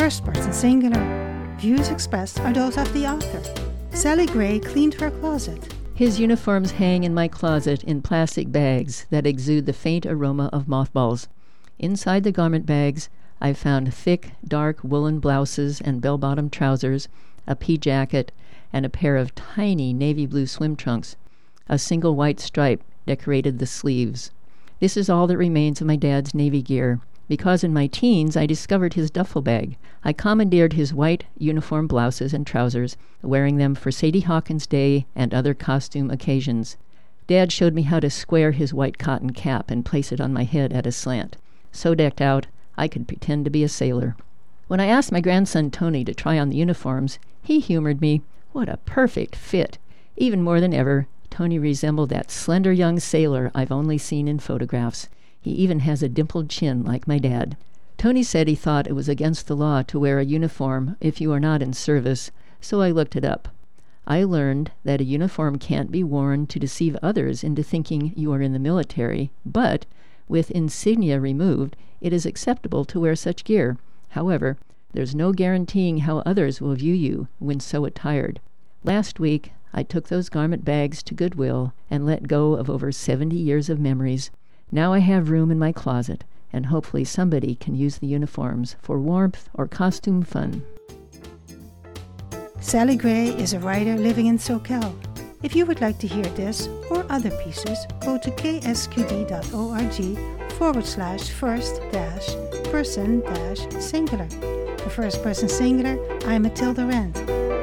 First person singular. Views expressed are those of the author. Sally Gray cleaned her closet. His uniforms hang in my closet in plastic bags that exude the faint aroma of mothballs. Inside the garment bags, I found thick, dark woolen blouses and bell-bottom trousers, a pea jacket, and a pair of tiny navy blue swim trunks. A single white stripe decorated the sleeves. This is all that remains of my dad's Navy gear, because in my teens I discovered his duffel bag. I commandeered his white uniform blouses and trousers, wearing them for Sadie Hawkins Day and other costume occasions. Dad showed me how to square his white cotton cap and place it on my head at a slant. So decked out, I could pretend to be a sailor. When I asked my grandson Tony to try on the uniforms, he humored me. What a perfect fit! Even more than ever, Tony resembled that slender young sailor I've only seen in photographs. He even has a dimpled chin like my dad. Tony said he thought it was against the law to wear a uniform if you are not in service, so I looked it up. I learned that a uniform can't be worn to deceive others into thinking you are in the military, but with insignia removed, it is acceptable to wear such gear. However, there's no guaranteeing how others will view you when so attired. Last week, I took those garment bags to Goodwill and let go of over 70 years of memories. Now I have room in my closet, and hopefully somebody can use the uniforms for warmth or costume fun. Sally Gray is a writer living in SoCal. If you would like to hear this or other pieces, go to ksqd.org/first-person-singular. The first person singular, I'm Matilda Rand.